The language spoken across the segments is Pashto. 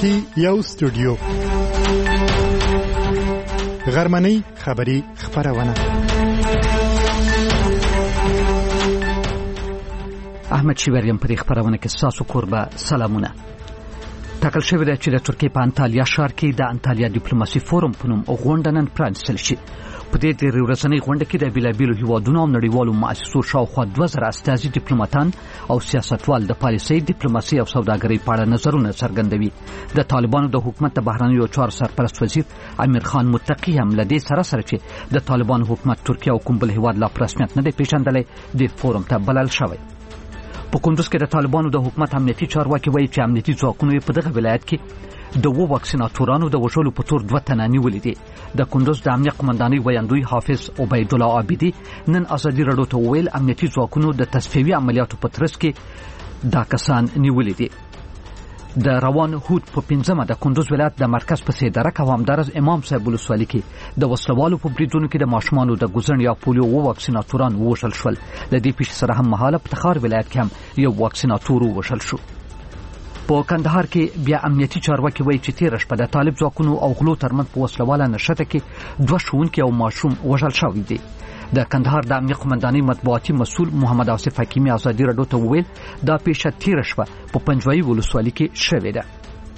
کې یو استودیو غرمنۍ خبری خبرونه. احمد شیوریم پر خبرونه کې تاسو قربا سلامونه. تکل شوی دی چې د ترکیه په انټالیا ښار کې د انټالیا ډیپلوماسي فورم په نوم غونډه نن پرانیستل شي. په دې ورځنۍ غونډه کې د بیلابیلو هیوادونو او نړیوالو مؤسسو شاوخوا 2000 استازي ډیپلوماټان او سیاستوال د پالیسۍ، ډیپلوماسي او سوداګرۍ په اړه نظرونه څرګندوي. د طالبانو د حکومت د بهرنیو چارو سرپرست وزیر امیر خان متقی هم له دې سره چې د طالبانو حکومت ترکیه او کوم بل هیواد لا په رسمیت نه دی پیژندلی د فورم ته بلل شوی. په کندوز کې د طالبانو د حکومت امنیتي چارواکي وایي چې امنیتي ځواکونو په دغه ولایت کې د واکسیناتورانو د وژلو په تور 2 تنه نیولي دي. د کندوز د امنیت قومندانۍ ویاندوی حافظ عبید الله عابدي نن ازادي راډیو ته ویل امنیتي ځواکونو د تصفیوي عملیاتو په ترڅ کې دا کسان نیولي دي. د روان هود په 15مه د کندوز ولایت د مرکز په سیدره کوامدارز امام صاحب ولسوالۍ کې د وسلوالو په بریدونو کې د ماشومانو د ګوزن یا پولیو واکسیناتوران ووژل شول. د دې پیښې سره هم مهاله په تخار ولایت کې هم یو واکسیناتور ووژل شو. په کندهار کې بیا امنیتي چارواکي وایي چې تیر شپه د طالب ځواکونو او غلو ترمنځ په وسلواله نښته کې 2 ښوونکي او ماشوم وژل شوي دي. د کندهار د امنیت قومندانۍ مطبوعاتي مسؤل محمد آصف حکیمي ازادي راډیو ته وویل دا پیښه تیر شپه په پنجوایي ولسوالۍ کې شوې ده.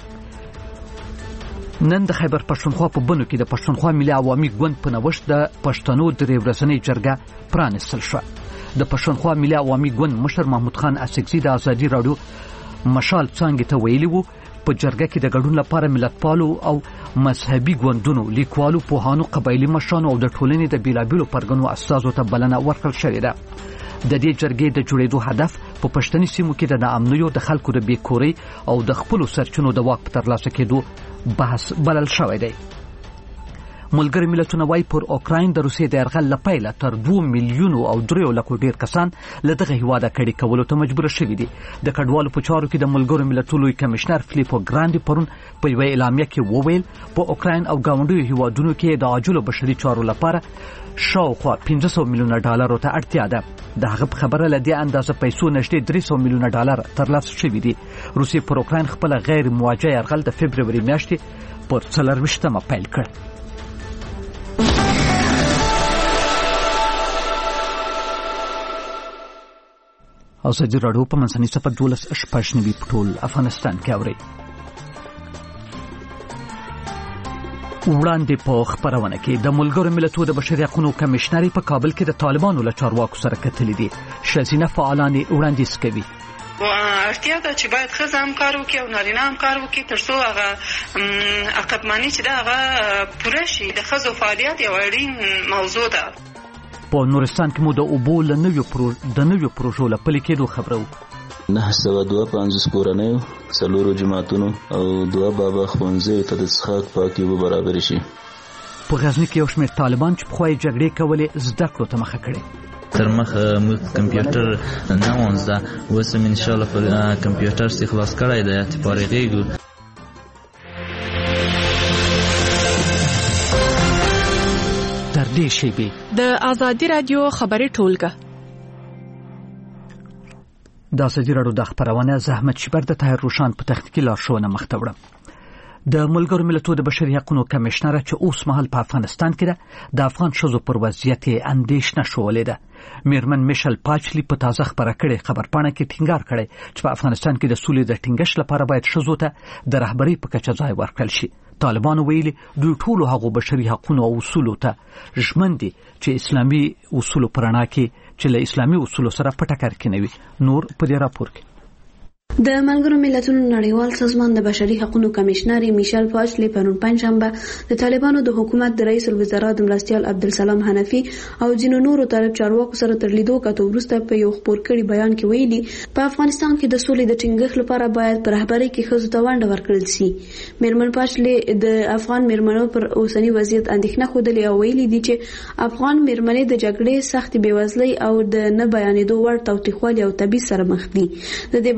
نن د خیبر پښتونخوا په بنو کې د پښتونخوا ملي عوامي ګوند په نوښت د پښتنو درې ورځنۍ جرګه پرانیستل شوه. د پښتونخوا ملي عوامي ګوند مشر محمود خان اسکزي د ازادي راډیو مشال څنګه ته ویلي وو په جرګه کې د ګډون لپاره ملتپالو او مذهبي ګوندونو، لیکوالو، پوهانو، قبایلي مشرانو او د ټولنې د بیلابیلو پرګنو استازو ته بلنه ورکړل شوې ده. د دې جرګې د جوړېدو هدف په پښتني سیمو کې د ناامنیو، د خلکو د بیکورۍ او د خپلو سرچینو د واک په ترلاسه کېدو بحث بلل شوی دی. ملګری ملتونه وايي پر اوکراین د روسیې د یرغل له پیله تر 2 میلیونو او 3 لکو ډیر کسان له دغه هیواده کډې کولو ته مجبور شوي دي. د کډوالو په چارو کې د ملګرو ملتونو لوی کمشنر فلیپو ګراندي پرون په یوه اعلامیه کې وویل په اوکراین او ګاونډیو هیوادونو کې د عاجلو بشري چارو لپاره شاوخوا $500 میلیونه ته اړتیا ده. د هغه په خبره له دې اندازه پیسو نږدې $300 میلیونه ترلاسه شوي دي. روسیې پر اوکراین خپل غیر موجه یرغل د فبروري میاشتې پر 24مه پیل کړ. ازادي راډیو په منځنۍ صفحه 12 په ټول افغانستان کې اوري. وړاندې په خبرونه کې د ملګرو ملتونو د بشري حقوقو کمشنري په کابل کې د طالبانو له چارواکو سره کتلې دي. شزینه فعالان وړاندیز کوي اړتیا ده چې باید ښځه هم کار وکړي او نارینه هم کار وکړي ترڅو هغه عقبماني چې ده هغه پوره شي. د ښځو فعالیت یو اړین موضوع ده. په نورستان کې مو د اوبو له نویو پروژو له پلي کېدو خبره وه. 952 کورنیو، 4 جماعتونو او 2 بابا ښوونځیو ته د څښاک پاکې اوبه برابرې شي. په غزني کې یو شمېر طالبان چې پخوا یې جګړې کولې زده کړو ته مخه کړې. تر مخه موږ کمپیوټر نه وو زده، اوس هم انشاءالله په کمپیوټر سي خلاص کړی دی چې فارغېږو. تر دې شیبې د ازادي راډیو خبري ټولګه د ازادي راډیو د خبرونه زحمت شبر د طاهر روشان په تخنیکی لارښوونه مخته وړم. د ملګرو ملتونو د بشري حقوقو کمشنر چې اوس مهال په افغانستان کې ده د افغان ښځو پر وضعیت اندېښنه شولې ده. میرمن میشل پاچلی په تازه خبره کړې خبرپاڼه کې ټینګار کړی چې په افغانستان کې د سولې د ټینګښت لپاره باید ښځو ته د رهبرۍ په کچه ځای ورکړل شي. طالبانو ویلي دوی ټولو هغو بشري حقوقو او اصولو ته ژمن دي چې اسلامي اصولو پرانا کې چې له اسلامي اصولو سره په ټکر کې نه وي. نور په دې راپور کې د ملګرو ملتونو نړیوال سازمان د بشري حقوقو کمشنر میشل پاچلی پرون پنځشنبه د طالبانو د حکومت د رئیس الوزرا د مرستیال عبدالسلام حنفي او ځینو نورو طالب چارواکو سره تر لیدو کته وروسته په یو خبر کړي بیان کې ویلي په افغانستان کې د سولې د ټینګښت لپاره باید پر رهبرۍ کې ښځو ته ونډه ورکړل شي. میرمن پاچلی د افغان میرمنو پر اوسنی وضعیت اندېښنه خوده او ویلي دي چې افغان میرمنې د جګړې سخت بېوزلۍ او د نه بیانېدو وړ تاوتریخوالي او تبعیض سره مخ دي. د دې بیان په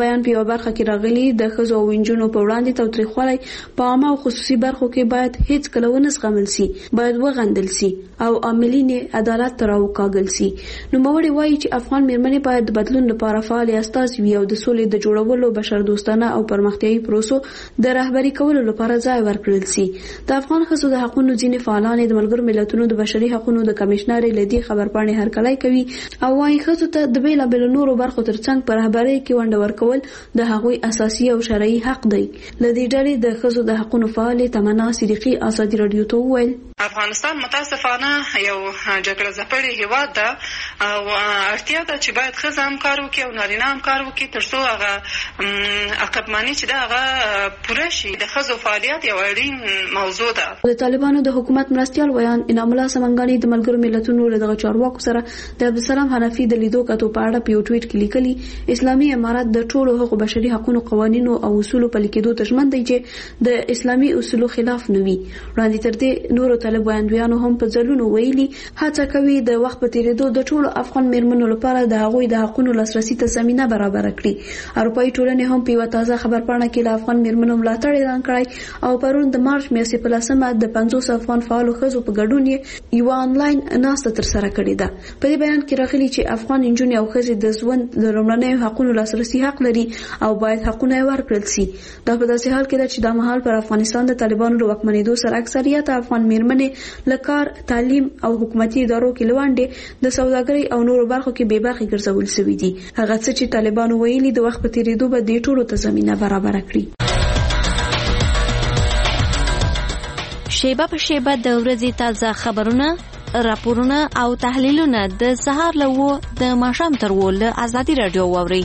یو برخه کې راغلي د ښځو او نجونو په وړاندې تاوتریخوالی په عامه او خصوصي برخو کې باید هیڅ کله ونه زغمل سي، باید وغندل سي او عاملین عدالت ته راوکاږل سي. نوموړي وایي چې افغان میرمنې باید د بدلون لپاره فعال استازي وي او د سولې د جوړولو بشردوستانه او پرمختیایي پروسو د رهبري کولو لپاره ځای ورکړل سي. د افغان ښځو د حقوقو ځینې فعالان د ملګرو ملتونو د بشري حقوقو د کمشنر لدی خبرپاڼې هرکلی کوي او وايي ښځو ته د بیلابیلو نورو برخو ترڅنګ په رهبرۍ کې ونډه ورکول د هغوی اساسي او شرعي حق دی. لدی ډلې د ښځو د حقوقو فعال تمنا صدیقي ازادي رادیو ته وویل افغانستان متاسفانه یو جګړه ځپلې هیواد ده او اړتیا ده چې باید ښځه هم کار وکړي او نارینه هم کار وکړي ترڅو هغه عقبماني چې ده هغه پوره شي. د ښځو فعالیت یو اړین موضوع ده. د طالبانو د حکومت مرستیال ویان انعام الله سمنګانی د ملګرو ملتونو له دغه چارواکو سره د عبدالسلام حنفي د لیدو کتو په اړه په یو ټویټ کې لیکلي اسلامي امارات د ټولو حقوقو بشري حقوقو قوانینو او اصولو په لیکدو ته ژمن دی چې د اسلامي اصولو خلاف نه وي. وړاندې تر دې نورو طالب ویاندویانو هم په ځلونو ویلي هڅه کوي د وخت په تیریدو د ټولو افغان میرمنو لپاره د هغوی د حقوقو لاسرسي ته زمينه برابر کړي. اروپایي ټولنې هم په یو تازه خبرپاڼه کې د افغان میرمنو ملاتړ اعلان کړی او پرون د مارچ میاشتې په 10مه د 50 افغان فعالو ښځو په ګډون یو آنلاین ناسته تر سره کړې ده. په دې بیان کې راغلي چې افغان نجونې او ښځې د ژوند د لومړنیو حقوقو لاسرسي حق لري او باید حقونه ورکړل شي. دا په داسې حال کې ده چې د مهال پر افغانستان د طالبانو د وکمنېدو سره اکثریت افغان میرمنې لکار تعلیم او حکومتي ادارو کې لوانډې د سوداګرۍ او نورو برخو کې بې برخې ګرځول شوي دي. هغه څه چې طالبانو ویلي د وخت په تیریدو به دې ټولو ته زمينه برابر کړي. شیبه په شیبه د ورځې تازه خبرونه، راپورونه او تحلیلونه د سهار له 9 د ماښام تر 10 له ازادي رادیو واوري.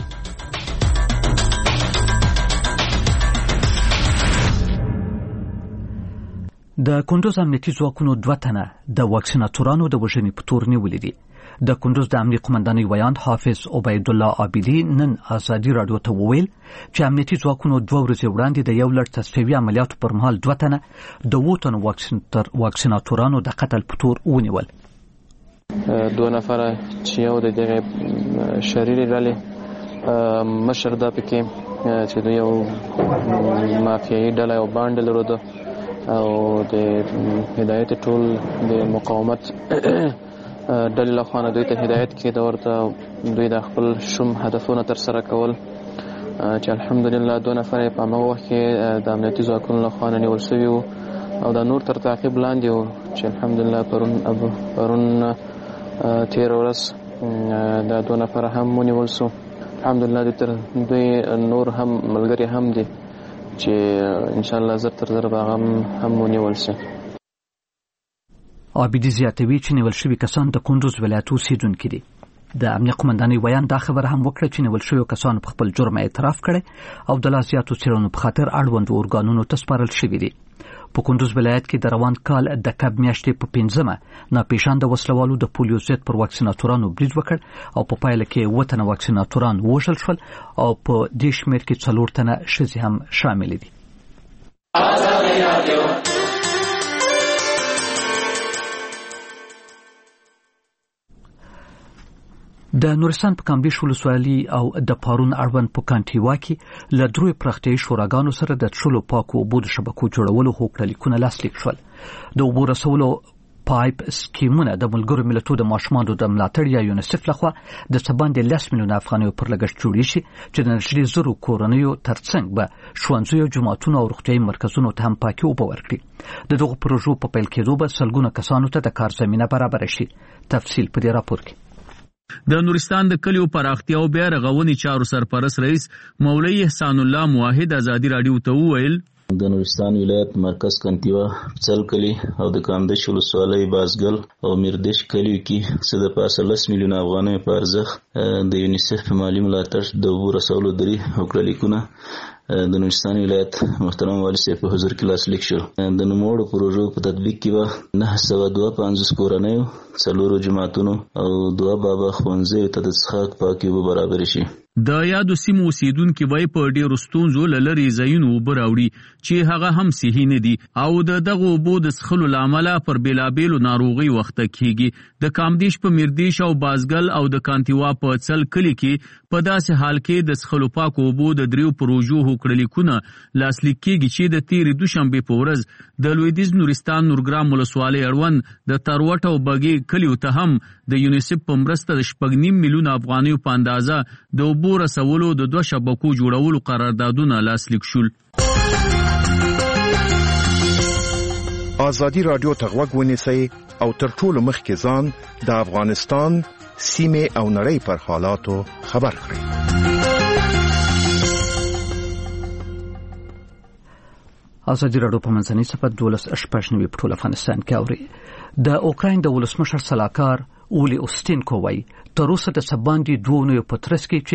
د کندوز امنیتي ځواکونو 2 تنه د واکسیناتورانو د وژنې په تور نیولې دي. د کندوز د امنیتي قومندانۍ ویاند حافظ عبید الله عابدی نن ازادي رادیو ته وویل چې امنیتي ځواکونو 2 ورځې وړاندې د یو لړ تصفیوي عملیاتو پر مهال 2 تنه د 2 تنو واکسیناتورانو د قتل په تور ونیول. 2 نفره چې یو د دغه شريري ډلې مشر دا پکې چې د یو مافیایي ډله او باندې لرو او د هدایت ټول د مقاومت ډلې لخوا دوی ته هدایت کېده ورته دوی د خپل شوم هدفونه تر سره کول چې الحمدلله 2 نفر په هغه وخت کې د امنیتي ځواکونو لخوا نیول شوي وو او د نور تر تعقیب لاندې وو چې الحمدلله پرون 13 ورځ دا 2 نفر هم ونیول شو. الحمدلله دوی نور هم ملګري هم دي چې ان شاء الله زر تر زر هم ونیول شي. عابدی زیاتوي چې نیول شوي کسان د کندوز ولایت اوسیدونکي دي. د امنیت قومندانۍ ویان دا خبره هم وکړه چې نیول شوي کسان په خپل جرم اعتراف کړي او د لا زیاتو څېړنو په خاطر اړوندو ارګانونو ته سپارل شوي دي. په کندوز ولایت کې د روان کال د کب میاشتې په 5مه ناپېژانده وسلوالو د پولیو ضد پر واکسیناتورانو برید وکړ او په پایله کې 7 تنه واکسیناتوران وژل شول او په دې شمېر کې 4 تنه ښځې هم شامل دي. د نورستان په کامبیش ولسوالي او د پارون اړوند په کانټیوا کې له 3 پراختیایي شوراګانو سره د څلو پاکو اوبو د شبکو جوړولو هوکړه لیکونه لاسلیک شول. د اوبو رسولو پایپ سکیمونه د ملګرو ملتونو د ماشومانو د ملاتړ یا یونیسف لخوا د څه 10 میلیون افغانیو پر لګښت جوړ شي چې د نږدې 100 کورنیو ترڅنګ به ښوونځیو، جوماتونو او روغتیایي مرکزونو ته هم پاکي اوبه ورکړي. د دغو پروژو په پیل کېدو به سلګونه کسانو ته د کار زمینه برابر شي. تفصیل په دې راپور کې. د نورستان د کلیو پراختیا او بیا رغونې چارو سرپرست رئیس مولوی احسان الله موحد ازادي رادیو ته وویل د نورستان ولایت مرکز کانتیوا څل کلی او د کامدش ولسوالۍ بازګل او میردش کلیو کې څه د 15 میلیون افغانۍ په ارزښت د یونیسف په مالی ملاتړ د اوبو رسولو درې هوکړه لیکونه د نورستان ولایت محترم والی صاحب په حضور کې لاسلیک شو. د نوموړو پروژو په تطبیق کې به 952 کورنیو، 4 جماعتونو او 2 بابا ښوونځیو ته د څښاک پاکې اوبه برابر شي. د یادو سیمو اوسیدونکي وایي په ډېرو ستونزو له لرې ځایونو اوبه راوړي چې هغه هم صحي نه دي او د دغو اوبو د څښلو له امله پر بېلابېلو ناروغۍ وخته کېږي. د کامدیش په میردیش او بازګل او د کانتیوا په څل کلي کې په داسې حال کې د څښلو پاکو اوبو د 3 پروژو هوکړلیکونه لاسلیک کېږي چې د تېرې دوشنبې په ورځ د لویدیځ نورستان نورګرام ولسوالۍ اړوند د تروټ او بګې کلیو ته هم د یونیسف په مرسته د 2.5 میلیون افغانیو په اندازه د اوبو رسولو د 2 شبکو جوړولو قراردادونه لاسلیک شول. ازادي رادیو ته غوږ ونیسئ او تر ټولو مخکې ځان د افغانستان سیمې او نړۍ پر حالاتو خبر کړئ. ازادي رادیو په منځنۍ صفحه 12 په ټول افغانستان کې اوري. د اوکراین د ولسمشر سلاکار اولی اوستینکو وایي تر اوسه د سباندې 2 نویو په ترڅ کې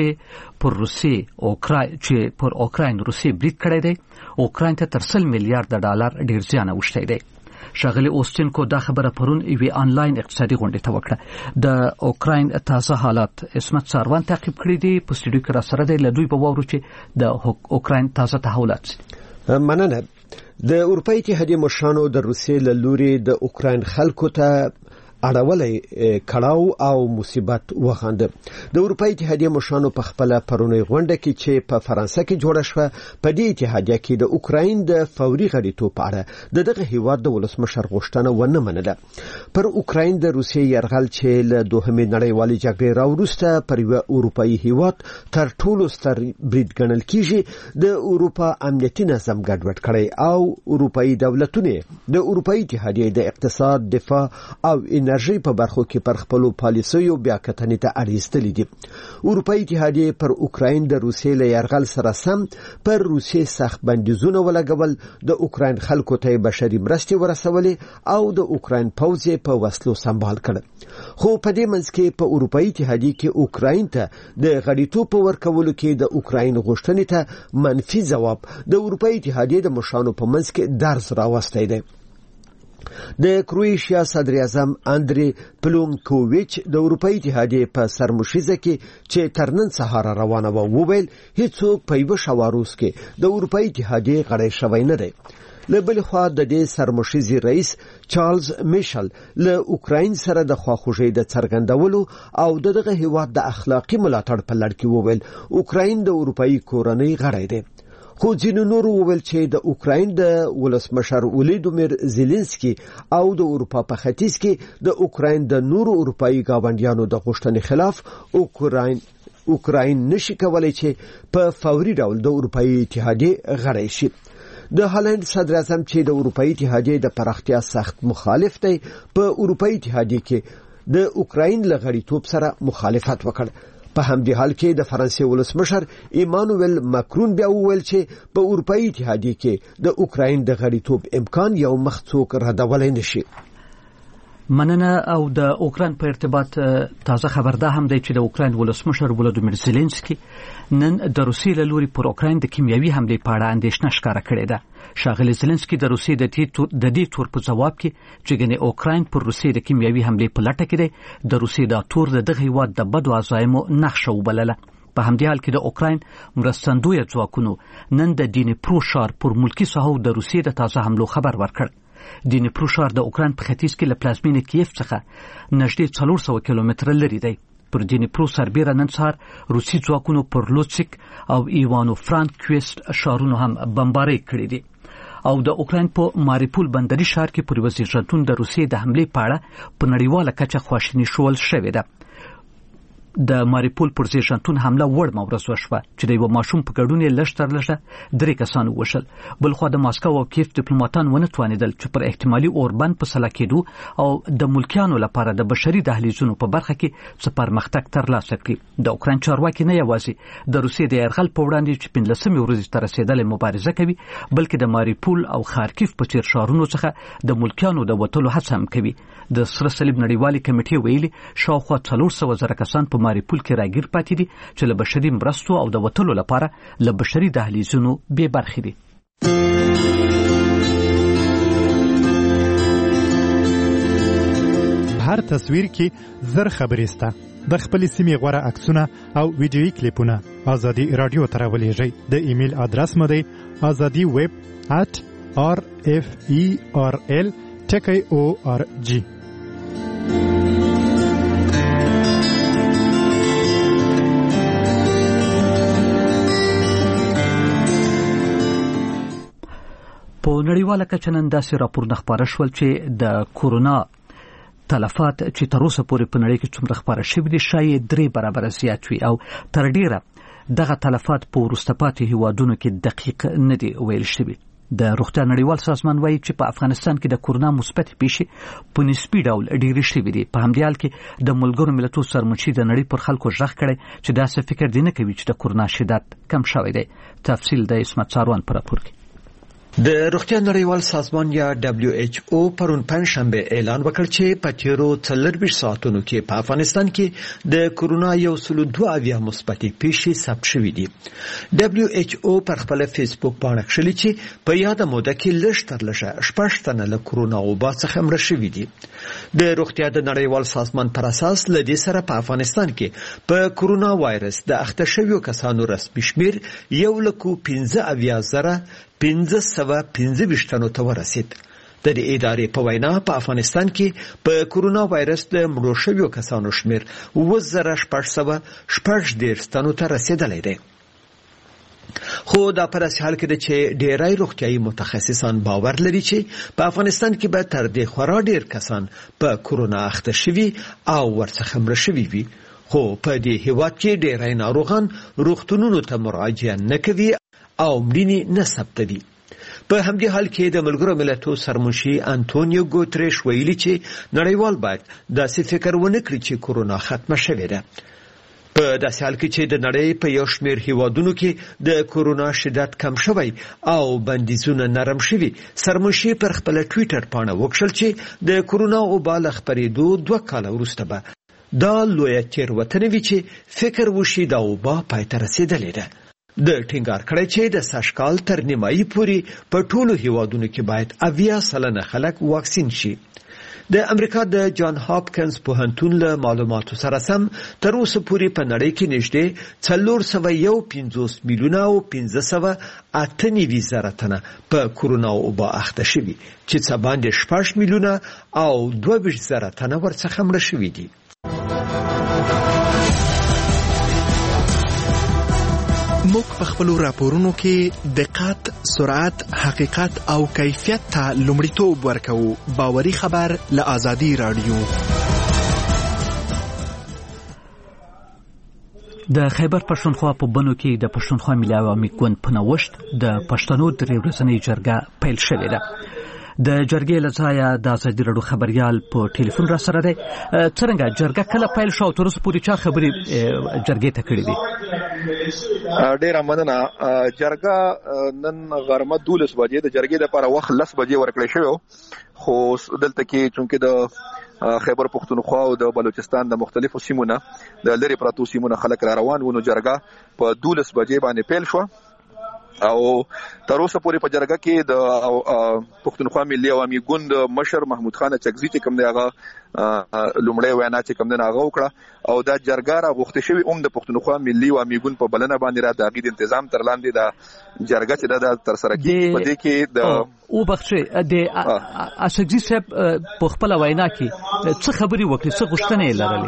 چې پر اوکراین روسي برید کړی دی اوکراین ته تر 100 میلیارډ ډالر ډیر زیان اوښتی دی. شاغلی اوستینکو دا خبره پرون یوې آنلاین اقتصادي غونډې ته وکړه. د اوکراین تازه حالات اسمت ساروان تعقیب کړي دي. په سټډیو کې را سره دی. له دوی به واورو چې د اوکراین تازه تحولات. مننه. د اروپای اتحادیې مشرانو د روسیې له لوري د اوکراین خلکو ته اړولې کړاو او مصیبت وخاند. د اروپای اتحادیې مشرانو په خپل پرونی غونډه کې چې په فرانسه کې جوړه شوه په دې اتحادیه کې د اوکراین د فوري غړیتوب په اړه دغه هیواد د ولسمشر غوښتنه ونه منله. پر اوکراین د روسیې یرغل چې له دوهمې نړیوالې جګړې راوروسته پر یو اروپایي هیواد تر ټولو ستر برید ګڼل کیږي د اروپا امنیتي نظام ګډوډ کړي او اروپایي دولتونه د اروپایي اتحادیې د اقتصاد دفاع او انرژي په برخو کې پر خپل پالیسیو بیا کتنې ته اړیستلې دي. اروپایي اتحادیې پر اوکراین د روسیې له یرغل سره سم پر روسیې سخت بندیزونه ولګول د اوکراین خلکو ته بشري مرستې ورسولې او د اوکراین پوځ په وسلو سمبال کړ. خو په دې منځ کې په اروپایي اتحادیې کې اوکراین ته د غړیتوب په ورکولو کې د اوکراین غوښتنې ته منفي ځواب د اروپایي اتحادیې د مشرانو په منځ کې درز راوستی دی. د کرواتیا صدر اعظم اندری پلومکوویچ د اروپایي اتحادیې په سرمشیزه کې چې تر نن سهار روانه و وویل هیڅوک په یو شواروس کې د اروپایي اتحادیې غړی شوی نه دی. له بل خوا د دې سرمشیزي رئیس چارلز میشل له اوکراین سره د خواخوږۍ د څرګندولو او دغه هیواد د اخلاقی ملاتړ په لړ کې وویل اوکراین د اروپایي کورنۍ غړی دی. خو ځینو نورو وویل چې د اوکراین د ولسمشر ولادیمیر زيلنسکي او د اروپا په ختیځ کې د اوکراین د نورو اروپایي گاونډیانو د غوښتنې خلاف اوکراین نشي کولای چې په فوري ډول د اروپایي اتحادیې غړی شي. د هالند صدر اعظم چې د اروپایي اتحادیې د پراختیا سخت مخالف دی په اروپایي اتحادیې کې د اوکراین له غړیتوب سره مخالفت وکړ. په همدې حال کې د فرانسې ولسمشر ایمانوئل ماکرون بیا وویل چې په اروپایي اتحادیې کې د اوکراین د غړیتوب امکان یو مخڅوک ردولای نشي. مننه. او د اوکراین په ارتباط تازه خبر ده هم دی چې د اوکراین ولسمشر ولادیمیر زيلنسکي نن د روسیې له لوري پر اوکراین د کیمیاوي حملې په اړه اندېښنه ښکاره کړې ده. شاغلی زيلنسکي د روسیې د دې تور په جواب کې چې ګنې اوکراین پر روسیې د کیمیاوي حملې په لټه کې دی د روسیې د تور دغه هیواد د بدو عزایمو نقشه وبلله. په همدې حال کې د اوکراین مرستندوی ځواکونو نن د دینپرو ښار پر ملکی ساحو د روسیې د تازه حملو خبر ورکړ. دینپرو ښار د اوکراین په ختیځ کې له پلازمینې کیف څخه نږدې 400 کیلومتره لري دی. پر دینپرو سربیره نن سهار روسي ځواکونو پر لوتسک او ایوانو فرانکویسټ ښارونو هم بمبارۍ کړې دي. او د اوکراین په ماریپول بندري ښار کې پر وزیرجتون د روسیې د حملې په اړه په نړیواله کچه خواشیني شول شوې ده. د ماریپول پر زیرجتون حمله وړمه ورځ وشوه چې د یو ماشوم په ګډون یې لږ تر لږه 3 کسان ووژل. بلخوا د ماسکو او کیف ډیپلوماټان ونه توانېدل چې پر احتمالي اوربند په سلا کېدو او د ملکیانو لپاره د بشري دهلیزونو په برخه کې څه پرمختګ ترلاسه کړي. د اوکراین چارواکي نه یوازې د روسیې د یرغل په وړاندې چې 15 ورځې ته رسېدلې مبارزه کوي بلکې د ماریپول او خارکیف په څیر ښارونو څخه د ملکیانو د وتلو هڅه هم کوي. د سره صلیب نړیوالې کمیټې ویلي شاوخوا 400,000 کسان په ماریپول کې راګیر پاتې دي چې له بشري مرستو او د وتلو لپاره له بشري دهلیزونو بې برخې دي. هر تصویر کې زر خبرې سته د خپل سیمې غوړه عکسونه او ویډیويي کلیپونه ازادي رادیو ته راولېږئ. د ایمیل ادرس مو دی azadi@rferl.org. په نړیواله کچه نن داسې راپورونه خپاره شول چې د کورونا تلفات چې تر اوسه پورې په نړۍ کې څومره خپاره شوي دي شاید 3 برابره زیات وي او تر ډیره دغه تلفات په وروسته پاتې هیوادونو کې دقیق نه دي ویل شوي. د روغتیا نړیوال سازمان وایي چې په افغانستان کې د کورونا مثبت پیښې په نسبي ډول ډېرې شوي دي. په همدې حال کې د ملګرو ملتونو سرمنشي د نړۍ پر خلکو ژغ کړی چې داسې فکر دی نه کوي چې د کورونا شدت کم شوی دی. تفصیل د اسمت ساروان پر راپور کې. د روغتیا نړیوال سازمان یا WHO پرون پنځشنبه اعلان وکړ چې په تیرو 24 ساعتونو کې په افغانستان کې د کورونا 102 مثبت پیښې ثبت شوې دي. WHO پر خپل فیسبوک باندې خلک چې په یاده موده کې لږ تر لږه 6 تنه له کورونا وبا څخه مړه شوي دي. د روغتیا د نړیوال سازمان پر اساس لدې سره په افغانستان کې په کورونا وایرس د اخته شویو کسانو رسمي شمیر 1,15,525 تنو ته ورسید. د دې ادارې په وینا په افغانستان کې په کورونا وایرس د مړو شویو کسانو شمیر 2,610 تنو ته رسیدلی دی. خو دا پر اساس حال کې د چې ډیری روغتیايي متخصصان باور لري چې په افغانستان کې به تر دې خورا ډیر کسان په کورونا اخته شوي او ورڅخه مړه شوي وي. خو په دې هیواد کې ډیری ناروغان روغتونونو ته مراجعه نه کوي او مړینې نه ثبتوي. په همدې حال کې د ملګرو ملتونو سرمنشي انټونیو ګوتریش ویلي چې نړیوال باید داسې فکر ونه کړي چې کورونا ختمه شوې ده. په داسې حال کې چې د نړۍ په یو شمېر هیوادونو کې د کورونا شدت کم شوی او بندیزونه نرم شوي، سرمنشي پر خپل ټویټر باندې وکړل چې د کورونا وبا له خپرېدو 2 کاله وروسته به دا لویه تېروتنه وي چې فکر وشي دا وبا پای ته رسېدلې ده. د ټینګار کړی چې د سږکال تر نیمایي پورې په ټولو هیوادونو کې باید 80% خلک واکسین شي. د امریکا د جان هاپکینز پوهنتون له معلوماتو سره سم تر اوسه پورې په نړۍ کې نږدې 451 میلیونه او 598 تنه په کورونا وبا اخته شوي چې څه باندې 6 میلیونه او 22 تنه ورڅخه مړه شوي دي. موږ په خپل راپورونو کې دقت، سرعت، حقیقت او کیفیت ته لومړیتوب ورکوو. باوري خبر له آزادي رادیو. د خیبر پښتونخوا په بنو کې د پښتونخوا ملي عوامي ګوند په نوښت د پښتنو درې ورځنۍ جرګه پیل شوې ده. د جرګې لځایه د آزادي رادیو خبريال په ټلیفون را سره دی. څنګه جرګه کله پیل شو او تر اوسه پورې چا خبرې جرګې ته کړې دي؟ ډېره مننه. جرګه نن غرمه 12 بجې د جرګې لپاره وخت 10 بجې ورکړی شوی، خو دلته کې چونکې د خیبر پښتونخوا او د بلوچستان د مختلفو سیمونو د لری پراتو سیمونو خلک را روان ونه جرګه په 12 بجې باندې پیل شو او تر اوسه پورې په جرګه کې د پښتونخوا ملي عوامي ګوند مشر محمود خان چغزي چې کوم دی هغه لومړی وینا چې کوم دی هغه وکړه او دا جرګه را غوښتل شوی د پښتونخوا ملي عوامي ګوند په بلنه باندې را د غید تنظیم تر لاندې د جرګه چې د تر سره کیږي په دې کې د او بخښه د اسګزي صاحب په خپل وینا کې څه خبري وکړي، څه غوښتنې لرلې؟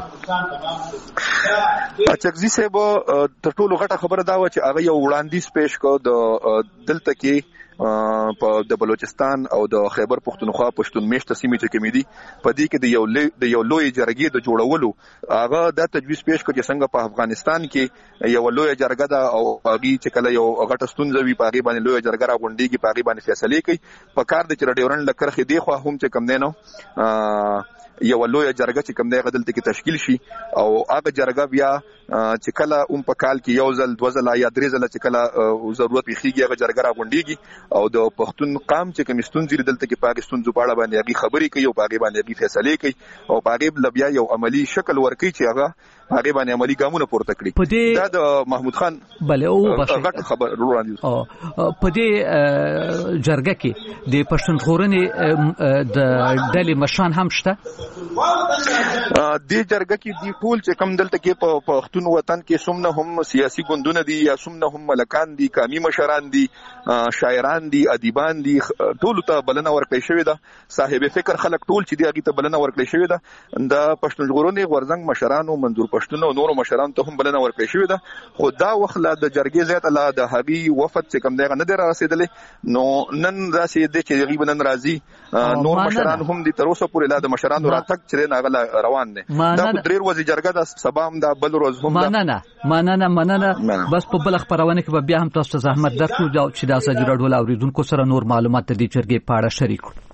چغزي صاحب تر ټولو غټه خبره دا و چې هغه یو وړاندیز پیش کړ د دلته کې په د بلوچستان او د خیبر پښتونخوا پښتون میشت سیمې چې کومې دي په دې کې د یو لوی جرګې د جوړولو هغه د تجویز پیش کړ چې څنګه په افغانستان کې یو لوی جرګه ده او هغه چې کله یو غټه ستونزه وي په هغه باندې لوی جرګه راغونډيږي په هغه باندې فیصله کوي. په کار د چرډیورن لکرخې دی خو هم چې کم دینو یو لوی جرګه چې کوم دی غدلته کې تشکیل شي او هغه جرګه بیا چې کله په کال کې یو ځل 2 ځله یا 3 ځله چې کله ضرورت ویخیږي هغه جرګه راغونډيږي او د پښتون قام چې کوم ستونزې دلته کې پاکستان زوباړه باندې هغه خبرې کوي او هغه باندې هغه فیصله کوي او هغه لبیا یو عملی شکل ورکوي چې هغه باندې عملی ګامونه پورته کړي. دا د محمود خان بله او غټ خبر وړاندې په دې جرګه کې د پښتون ژغورنې د ډلې مشران هم شته. د جرګه کې دی ټول چې کم دلته کې په پښتون وطن کې څومره هم سیاسي ګوندونه دي یا څومره هم ملکان دي قومي مشران دي شاعران دي ادیبان دي ټول ته بلنه ورکړې شوې ده. صاحب فکر خلک ټول چې دی هغه ته بلنه ورکړې شوې ده. د پښتون ژغورنې غورځنګ مشرانو منظور پښتون او نورو مشرانو ته هم بلنه ورکړې شوې ده. خو دا وخت لا د جرګې زیات لا د هغي وفد چې کم دی نه دی رسیدلې نو نن راسي د چې غیب نن راځي نور مشران هم دي تر اوسه پورې لا د مشرانو راتګ چې نه روان دي. دا درې ورځې جرګه د سبا هم دا بل ورځ هم مننه بس په بل خبرونه کې بیا هم تاسو زحمت درکو چې دا سجره ډول اوریدونکو سره نور معلومات د دې جرګې په اړه شریک کړو.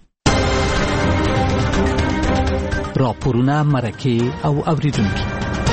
راپورونه مرکه او اوریدونکو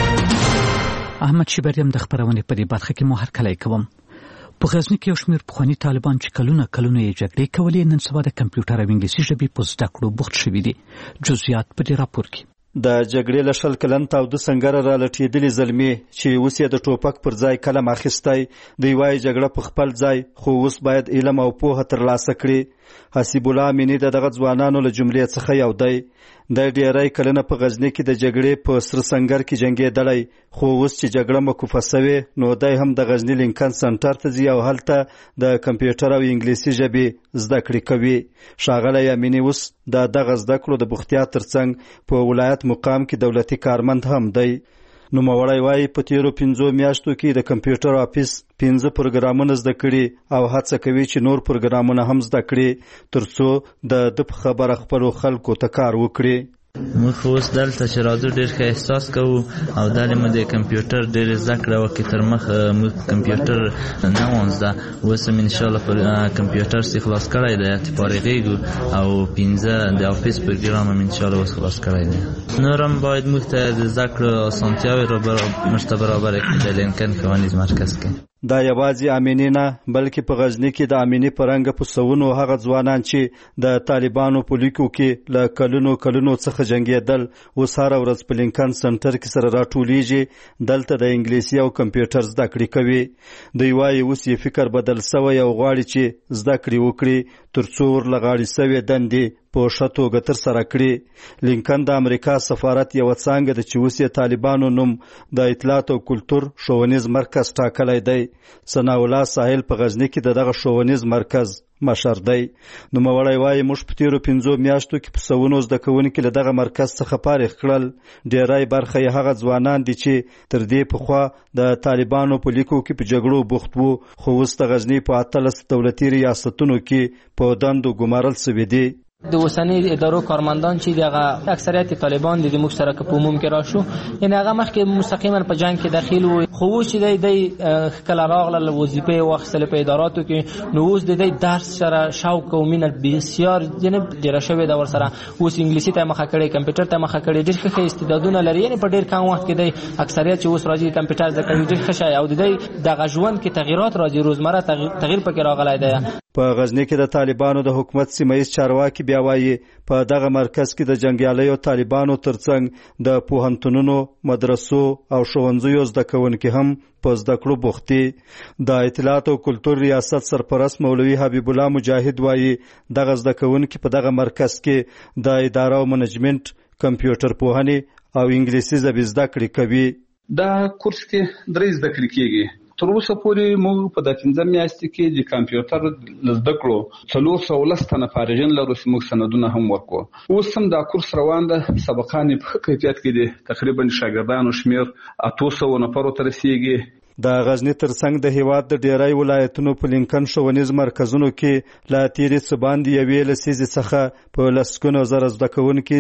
احمد شبریم د خبرونه په دې برخه کې مو هر کله کوم. په غزنی کې یو شمېر پخواني طالبان چې کلونه یې جګړې کولې نن سبا د کمپیوټر او انګلیسي ژبې په زده کړو بوخت شوي دي. جزئیات په دې راپور کې. د جګړې له شل کلن تاوده سنګره را لټېدلې زلمې چې اوس یې د ټوپک پر ځای قلم اخیستی دی وایي جګړه په خپل ځای خو اوس باید علم او پوهه ترلاسه کړي. حسیب الله امینی دغه ځوانانو له جملې څخه یو دی. د ډیری کلنه په غزنی کې د جګړې په سر سنگر کې جنگېدلی خو اوس چې جګړه موقوفه شوې نو دی هم د غزنی لینکن سنټر ته ځي او هلته د کمپیوټر او انګلیسي ژبې زده کړې کوي. ښاغلی امینی اوس دغه زده کړو د بوختیا ترڅنګ په ولایت مقام کې دولتي کارمند هم دی. نوموړی وایي په تیرو 5 میاشتو کې د کمپیوټر آفیس 15 پروګرامونه زده کړي او هڅه کوي چې نور پروګرامونه هم زده کړي ترڅو د خبره خپلو خلکو ته کار وکړي. موږ اوس دلته چې راځو ډېر ښه احساس کوو او دلته مو د کمپیوټر ډېر زده کړه وکړي. تر مخه موږ کمپیوټر نه و زده اوس هم انشاءالله پر کمپیوټر سي خلاص کړی دی چې فارغېږو او 15 د افیس پروګرام هم انشاءالله اوس خلاص کړی دی. نور هم باید موږ ته د زده کړو اسانتیاوې موږ ته برابره کړي د لینکن ښوونیز مرکز کې. دا یوازې امینی نه بلکې په غزنی کې د امینی پرنګ په سونو هغه ځوانان چې د طالبانو په لیکو کې له کلونو څخه جنگېدل اوس هره ورځ په لینکن سنټر کې سره راټولیږي دلته د انګلیسي او کمپیوټر زده کړې کوي. دوی وایي اوس یې فکر بدل سوی او غواړي چې زده کړې وکړي ترڅو ورلغاړې سوې دندې په ښه توګه ترسره کړي. لینکن د امریکا سفارت یوه څانګه ده چې اوس یې طالبانو نوم د اطلاعات او کلتور ښوونیز مرکز ټاکلی دی. ثناءالله ساحل په غزنی کې دغه ښوونیز مرکز مشر دی. نوموړی وایي موږ په تیرو 5 میاشتو کې په سونو زده کوونکي له دغه مرکز څخه فارغ کړل. ډیری برخه یې هغه ځوانان دي چې تر دې پخوا د طالبانو په لیکو کې په جګړو بوخت وو خو اوس د غزنی په 18 دولتي ریاستونو کې په دندو ګمارل سوي دي. د اوسنی ادارو کارمندان چې دغه اکثریت طالبان د مشترک په عموم کې راشو ان هغه مخکې مستقیما په جنگ کې داخل وو خو چې د کله راغله وظیفه واخیستل په اداراتو کې نو اوس د درس سره شوق او مینه بسیار جنب ډیر شوی دا ور سره اوس انګلیسي ته مخه کړي کمپیوټر ته مخه کړي ډیر ښه استعدادونه لري یعنی په ډیر کم وخت کې د اکثریت چې اوس راځي کمپیوټر زده کوي ډیر ښه شي او د دغه ژوند کې تغیرات راځي روزمره تغییر پکې راغلی دی. په غزنی کې د طالبانو د حکومت سیمایي چارواکي بیا وایي په دغه مرکز کې د جنګیالیو طالبانو ترڅنګ د پوهنتونونو مدرسو او ښوونځیو زده کوونکي هم په زده کړو بوخت دي. د اطلاعات او کلتور ریاست سرپرست مولوي حبیب الله مجاهد وایي دغه زده کوونکي په دغه مرکز کې د اداره او منیجمنت کمپیوټر پوهنې او انګلیسي ژبې زده کړې کوي. دا کورس کې 3 زده کړې کېږي. تر اوسه پورې موږ په د 15 میاشتې کې د کمپیوټر زده کړو 410 تنه فارغین لرو چې موږ سندونه هم ورکړو. اوس هم دا کورس روان ده. سبقان په ښه کیفیت کې دي. تقریبا شاګردانو شمیر 800 نفرو ته رسیږي. د غزنی ترڅنګ د هیواد د ډیری ولایتونو په لینکن ښوونیز مرکزونو کې لا تیرې څه باندې یوې لسیزې څخه په لسګونو زره زده کوونکي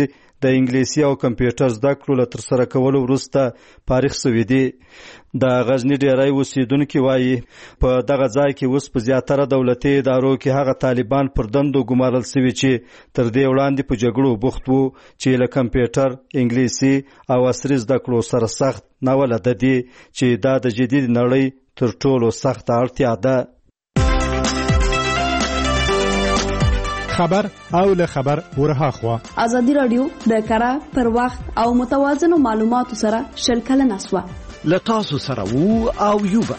د انګلیسي او کمپیوټر زده کړو له ترسره کولو وروسته فارغ شوي دي. د غزني ډیری اوسیدونکي وایي په دغه ځای کې اوس په زیاتره دولتي ادارو کې هغه طالبان پر دندو ګمارل شوي چې تر دې وړاندې په جګړو بوخت وو چې له کمپیوټر، انګلیسي او عصري زده کړو سره سخت ناولده دي چې دا د جدید نړۍ تر ټولو سخته اړتیا ده. خبر او له خبر ورها خوا ازادي رادیو د کره پر وخت او متوازن معلوماتو سره شلکل نسوه لتاسو سره وو او یوبا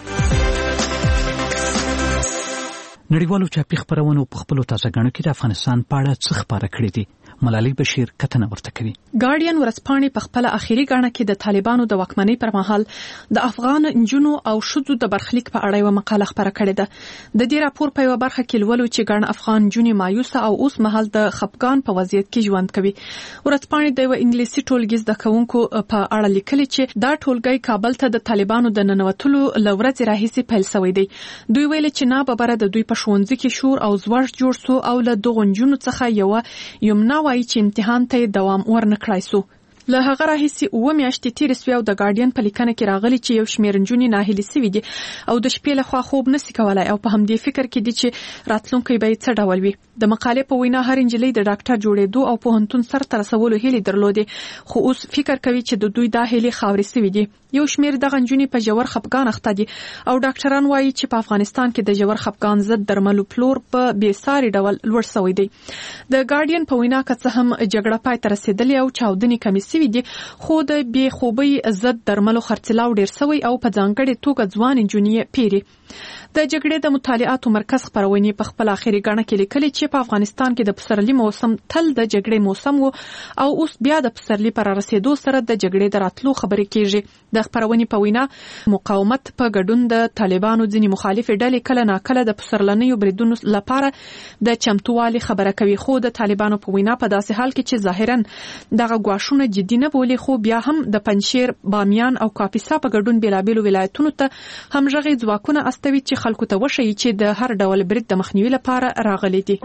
نړیوالو چاپی خبرونو په خپل تازه غنو کې د افغانستان په اړه څه خبره کړې دي. ملالۍ بشیر کتنه ورته کوي. ګارډین ورځپاڼې په خپل اخیری غاڼه کې د طالبانو د واکمنۍ پر مهال د افغان انجونو او شذو د برخلیک په اړه یو مقاله خبره کړې ده. د دې راپور په یو برخه کې لولو چې ګڼ افغان جونې مایوسه او اوس مهال د خپګان په وضعیت کې ژوند کوي. ورځپاڼې د یو انګلیسي ټولګي زده کوونکو په اړه لیکلي چې دا ټولګي کابل ته د طالبانو د ننوتلو لورځ راهیسي پیل شوی دی. دوی ویل چې نه ببره د دوی په ښوونځي کې شور او زوړ جوړ سو او له دغو جنونو څخه یمنا وایي چې امتحان ته دوام ورنکړای سو. له هغه راهیسې 9 میاشتې تیرې سوې او د ګارډین په لیکنه کې راغلي چې یو شمېر نجونې ناهیلې سوي دي او د شپې لخوا خوب نشي کولای او په همدې فکر کې دي چې راتلونکی به څه ډول وي. د مقالې په وینا هر انجلۍ د ډاکټر جوړېدو او پوهنتون سر ته رسولو هیلې درلودې خو اوس فکر کوي چې د دوی دا هیلې خاورې سوي دي. یو شمېر دغه نجونې په ژور خپګان اخته دي او ډاکټران وایي چې په افغانستان کې د ژور خپګان ضد درملو پلور په بېساري ډول لوړ شوی دی. د ګارډین په وینا که څه هم جګړه پای ته رسېدلې او چاودنې کمې سوي دي خو د بې خوبۍ ضد درملو خرڅلاو ډېر شوی او په ځانګړې توګه ځوان نجونې پیري. د جګړې د مطالعاتو مرکز خبرونې په خپل اخیری غاڼه کې لیکلي چې په افغانستان کې د پسرلي موسم تل د جګړې موسم وو او اوس بیا د پسرلي پر رسیدو سره د جګړې د راتلو خبرې کیږي. د خبرونې په وینا مقاومت په ګډون د طالبانو ځینې مخالفې ډلې کله ناکله د پسرلنیو بریدونو لپاره د چمتووالي خبره کوي خو د طالبانو په وینا په داسې حال کې چې ظاهرا دغه ګواښونه جدي نه بولي خو بیا هم د پنجشیر، بامیان او کاپیسا په ګډون بیلابیلو ولایتونو ته همغږي ځواکونه استوي چې خلکو ته وشي چې د هر ډول برید د مخنیوي لپاره راغلي دي.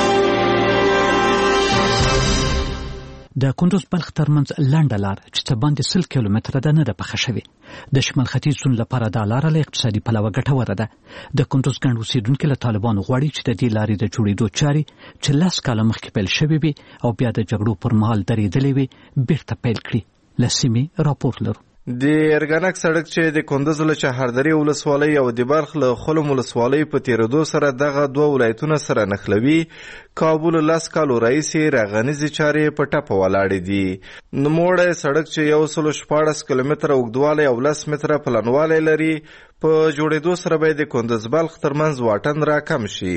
د کندوز بلخ ترمنځ لنډه لار چې څه باندې 100 کیلومتره ده نه ده پخه شوې. د شمال ختیځ سون لپاره دا لاره له اقتصادي پلوه ګټوره ده. د کندوز ګڼ اوسیدونکي له طالبانو غواړي چې د دې لارې د جوړېدو چارې چې 10 کاله مخکې پیل شوې وي او بیا د جګړو پر مهال درېدلې وي بیرته پیل کړي. له سیمې راپور لرو. د ارګانک سړک چې د کندوز له چهاردری ولسوالۍ او د بلخ له خلم ولسوالۍ په تیرېدو سره دغه دوه ولایتونه سره نښلوي کابل 10 کالو راهیسې راغنیزې چارې په ټپه ولاړې دي. نوموړی سړک چې 114 کیلومتره اوږدوالی او 10 متره پلنوالی لري په جوړېدو سره به د کندوز بلخ ترمنځ واټن راکم شي.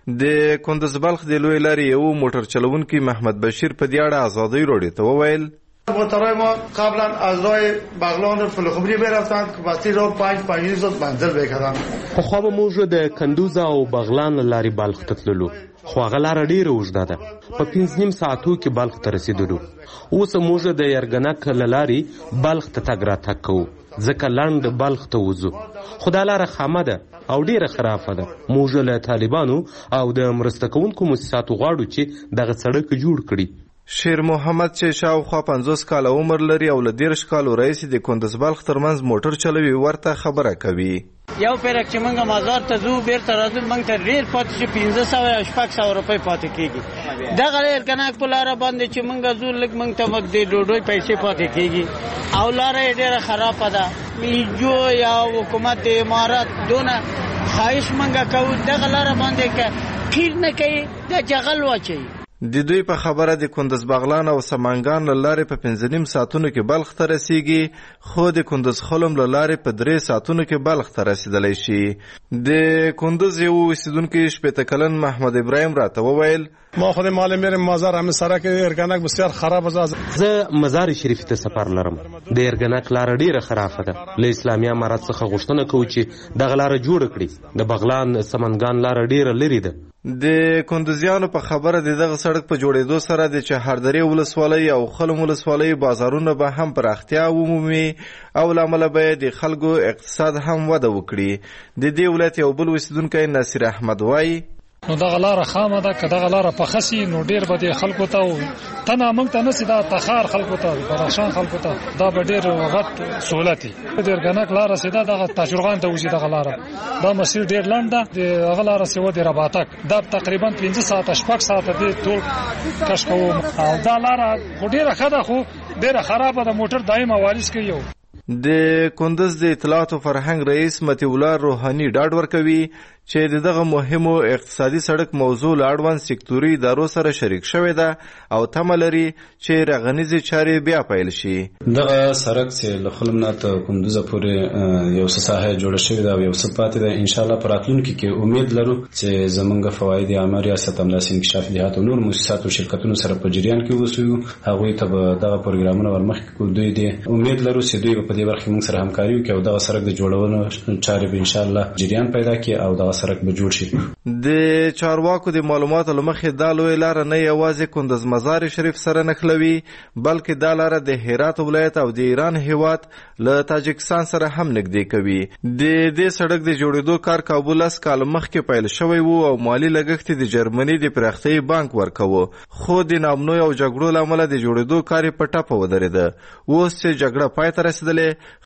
د کندوز بلخ د لوی لارې یو موټر چلوونکي محمد بشیر په دې اړه آزادی رادیو ته وویل موترهای ما قبلا از راه بغلان رو فلخبری برفتند که بستی رو 5 منزل بکردن. پخوا به موږ د کندوز او بغلان لارې بلخ ته تللو خو هغه لاره ډېره اوږده ده په 5 ساعتو کې بلخ ته رسېدلو. اوس موږ د یرګنک له لارې بلخ ته تګ راتګ کوو ځکه لنډ بلخ ته وځو خو دا لاره خامه ده او ډېره خرافه ده. موږ له طالبانو او د مرسته کوونکو مؤسساتو غواړو چې دغه سړک جوړ کړي. شیر محمد چې شاوخوا 50 کاله عمر لري او له 13 کالو راهیسې د کندوز بلخ ترمنځ موټر چلوي ورته خبره کوي. یو پیرک چې موږ مازار ته ځو بیرته راځو موږ ته ډېر پاتې چې 1500 او 600 روپۍ پاتې کېږي. دغه ارګناک په لاره باندې چې موږ ځو لږ موږ ته د ډوډۍ پیسې پاتې کېږي او لاره یې ډېره خرابه ده. جو یا حکومت د امارات دونه خواهش موږ کوو دغه لاره باندې که خیر نه کوي د جغل واچوي. د دوی په خبره د کندوز بغلان او سمنګان له لارې په 15 ساعتونو کې بلخ ته رسیږي خو د کندوز خلم له لارې په 3 ساعتونو کې بلخ ته رسیدلی شي. د کندوز یو اوسیدونکی 80 کلن محمد ابراهیم راته وویل ما خود مال میرم مزار همین سرک ارګنک بسیار خراب است. زه مزار شریف ته سفر لرم. د ارګنک لار ډیره خرابه ده. له اسلامي امارات څخه غوښتنه کوي چې دغه لار جوړ کړي. د بغلان سمنګان لار ډیره لري ده. د کندوزیانو په خبره دغه سړک په جوړېدو سره د چهاردری ولسوالۍ او خلم ولسوالۍ بازارونه به هم پراختیا ومومي او لامل به د خلکو اقتصاد هم وده وکړي. د دې ولایت یو بل اوسیدونکی نصیر احمد وایي نو دغه لار خامه ده که دغه لار په خسي نو ډیر به د خلکو ته تنه موږ ته نسی دا تخار خلکو ته بدخشان خلکو ته دا به ډیر غټ سہولت ډیر غنک لار سیده دغه تاجرغان ته وځي دغه لار دا مسیر ډیر لاند ده دغه لار سیو د رباطک دا تقریبا 15 ساعت شپږ ساعت د ټول کش کوو او دا لار ډیره خده خو ډیره خرابه ده موټر دایمه وارث کوي د کندز د اطلاعات او فرهنګ رئیس متي الله روحاني ډاډ ورکوي چې دغه مهمو اقتصادي سړک موضوع لاړوان سکتوري ادارو سره شریک شوې ده او تمه لري چې رغنیزي چارې بیا پیل شي. دغه سړک چې له خلمنا ته کندوز پورې یو څه ساحه جوړه شوې ده او یو څه پاتې ده، ان شاء الله په راتلونکي کې امید لرو چې زمونږ فواید عامه ریاست همداسې انکشاف جهات او نور مؤسسات او شرکتونو سره په جریان کې اوسو، هغوی ته به دغه پروګرامونه ورمخکې کړو. دوی دې امید لرو چې دوی په دې برخه موږ سره همکاري وکړي او دغه سړک د جوړولو چارې به ان شاء الله جریان پیدا کړي او دغه سړک به جوړ شي. د چارواکو د معلوماتو لمخې دا لوی لار نه یوازې کندز مزار شریف سره نښلوي بلکې دا لار د هرات ولایت او د ایران هیواد له تاجکستان سره هم نږدې کوي. د دې سړک د جوړېدو کار کابل اس کال مخکې پیل شوی وو او مالی لګښت د جرمني د پراختیايي بانک ورکوه، خو د نامنوي او جګړو لامل د جوړېدو کار په ټاپه ودرېده. اوس چې جګړه پای ته رسیدلې